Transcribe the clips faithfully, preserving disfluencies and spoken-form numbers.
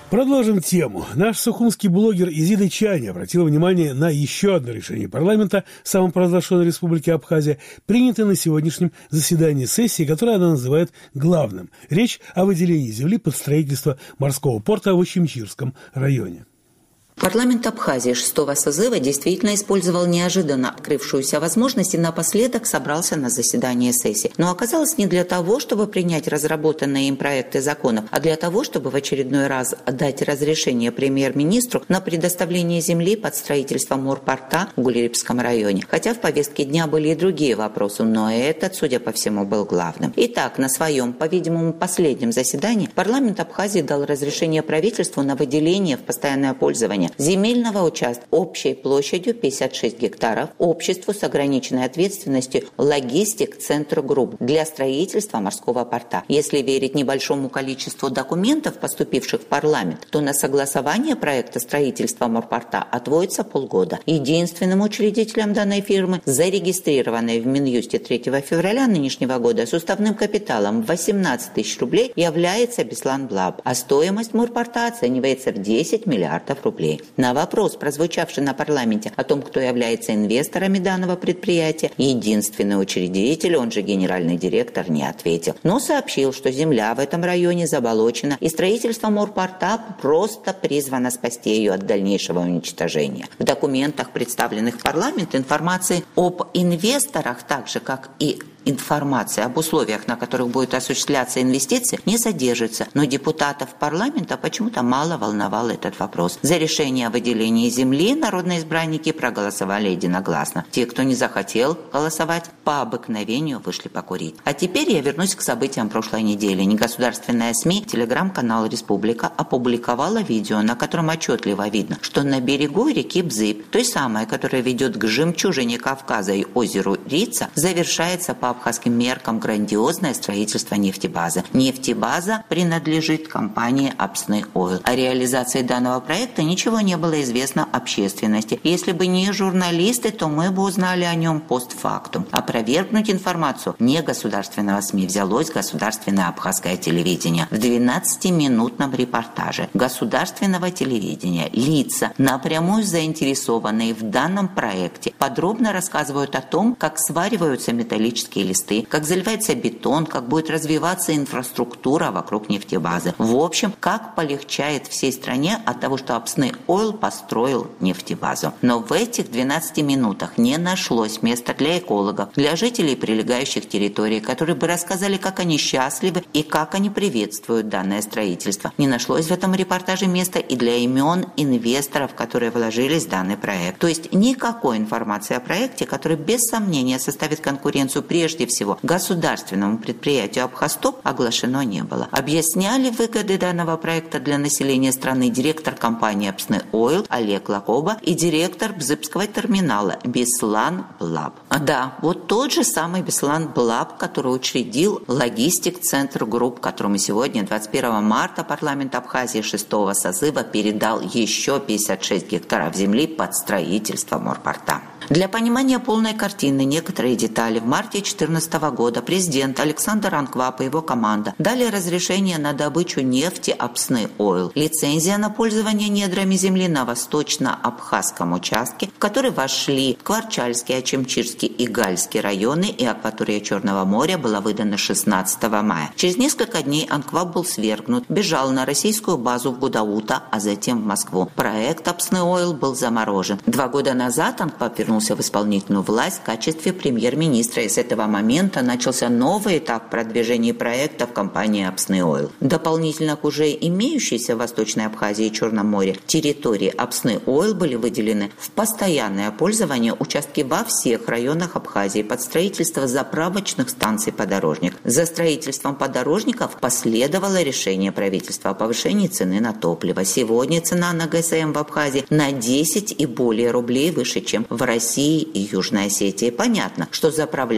Продолжим тему. Наш сухумский блогер Изида Чайни обратила внимание на еще одно решение парламента самопровозглашенной республики Абхазия, принятое на сегодняшнем заседании сессии, которое она называет главным. Речь о выделении земли под строительство морского порта в Очимчирском районе. Парламент Абхазии шестого созыва действительно использовал неожиданно открывшуюся возможность и напоследок собрался на заседание сессии. Но оказалось не для того, чтобы принять разработанные им проекты законов, а для того, чтобы в очередной раз дать разрешение премьер-министру на предоставление земли под строительство морпорта в Гулерибском районе. Хотя в повестке дня были и другие вопросы, но этот, судя по всему, был главным. Итак, на своем, по-видимому, последнем заседании парламент Абхазии дал разрешение правительству на выделение в постоянное пользование земельного участка общей площадью пятьдесят шесть гектаров обществу с ограниченной ответственностью «Логистик Центр Групп» для строительства морского порта. Если верить небольшому количеству документов, поступивших в парламент, то на согласование проекта строительства морпорта отводится полгода. Единственным учредителем данной фирмы, зарегистрированной в Минюсте третьего февраля нынешнего года с уставным капиталом в восемнадцать тысяч рублей, является Беслан-Блаб, а стоимость морпорта оценивается в десять миллиардов рублей. На вопрос, прозвучавший на парламенте о том, кто является инвесторами данного предприятия, единственный учредитель, он же генеральный директор, не ответил, но сообщил, что земля в этом районе заболочена, и строительство морпорта просто призвано спасти ее от дальнейшего уничтожения. В документах, представленных в парламент, информации об инвесторах, так же как и информация об условиях, на которых будут осуществляться инвестиции, не содержится, но депутатов парламента почему-то мало волновал этот вопрос. За решение о выделении земли народные избранники проголосовали единогласно. Те, кто не захотел голосовать, по обыкновению вышли покурить. А теперь я вернусь к событиям прошлой недели. Негосударственная СМИ, телеграм-канал «Республика» опубликовала видео, на котором отчетливо видно, что на берегу реки Бзып, той самой, которая ведет к жемчужине Кавказа и озеру Рица, завершается по абхазским меркам грандиозное строительство нефтебазы. Нефтебаза принадлежит компании Апсны Ойл. О реализации данного проекта ничего не было известно общественности. Если бы не журналисты, то мы бы узнали о нем постфактум. Опровергнуть информацию негосударственного СМИ взялось государственное абхазское телевидение. В двенадцатиминутном репортаже государственного телевидения лица, напрямую заинтересованные в данном проекте, подробно рассказывают о том, как свариваются металлические листы, как заливается бетон, как будет развиваться инфраструктура вокруг нефтебазы. В общем, как полегчает всей стране от того, что Апсны Ойл построил нефтебазу. Но в этих двенадцати минутах не нашлось места для экологов, для жителей прилегающих территорий, которые бы рассказали, как они счастливы и как они приветствуют данное строительство. Не нашлось в этом репортаже места и для имен инвесторов, которые вложились в данный проект. То есть никакой информации о проекте, который без сомнения составит конкуренцию прежде всего государственному предприятию «Абхазтоп», оглашено не было. Объясняли выгоды данного проекта для населения страны директор компании «Апсны Ойл» Олег Лакоба и директор Бзыпского терминала Беслан-Блаб. Да, вот тот же самый Беслан-Блаб, который учредил «Логистик Центр Групп», которому сегодня, двадцать первого марта, парламент Абхазии шестого созыва передал еще пятьдесят шесть гектаров земли под строительство морпорта. Для понимания полной картины некоторые детали. В марте две тысячи четырнадцатого года президент Александр Анквап и его команда дали разрешение на добычу нефти Апсны Ойл. Лицензия на пользование недрами земли на восточно-абхазском участке, в который вошли Кварчальский, Очимчирский и Гальский районы, и акватория Черного моря, была выдана шестнадцатого мая. Через несколько дней Анквап был свергнут, бежал на российскую базу в Гудаута, а затем в Москву. Проект Апсны Ойл был заморожен. Два года назад Анквап вернулся в исполнительную власть в качестве премьер-министра, и с этого момента начался новый этап продвижения проекта в компании Апсны Ойл. Дополнительно к уже имеющейся в Восточной Абхазии и Черном море территории Апсны Ойл были выделены в постоянное пользование участки во всех районах Абхазии под строительство заправочных станций «Подорожник». За строительством подорожников последовало решение правительства о повышении цены на топливо. Сегодня цена на ГСМ в Абхазии на десять и более рублей выше, чем в России и Южной Осетии. Понятно, что заправляться в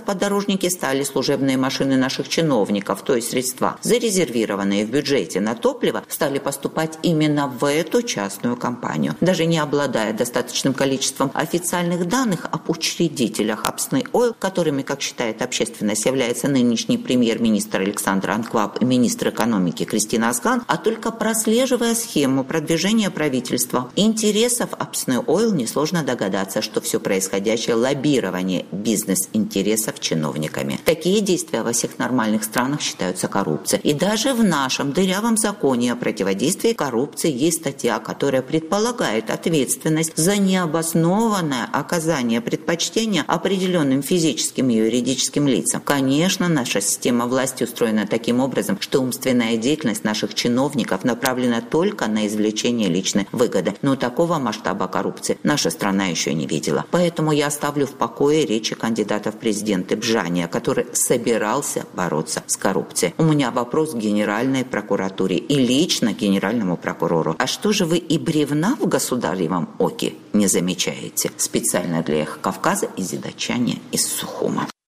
подорожники стали служебные машины наших чиновников, то есть средства, зарезервированные в бюджете на топливо, стали поступать именно в эту частную компанию, даже не обладая достаточным количеством официальных данных об учредителях Апсны Ойл, которыми, как считает общественность, является нынешний премьер-министр Александр Анкваб и министр экономики Кристина Асклан, а только прослеживая схему продвижения правительства интересов Апсны Ойл, несложно догадаться, что все происходящее – лоббирование бизнес-интересов чиновниками. Такие действия во всех нормальных странах считаются коррупцией. И даже в нашем дырявом законе о противодействии коррупции есть статья, которая предполагает ответственность за необоснованное оказание предпочтения определенным физическим и юридическим лицам. Конечно, наша система власти устроена таким образом, что умственная деятельность наших чиновников направлена только на извлечение личной выгоды. Но такого масштаба коррупции наша страна еще не видела. Поэтому я оставлю в покое речи кандидата в президенты Бжания, который собирался бороться с коррупцией. У меня вопрос к Генеральной прокуратуре и лично генеральному прокурору. А что же вы и бревна в государевом оке не замечаете? Специально для Эхо Кавказа Изида Чаня из Сухума.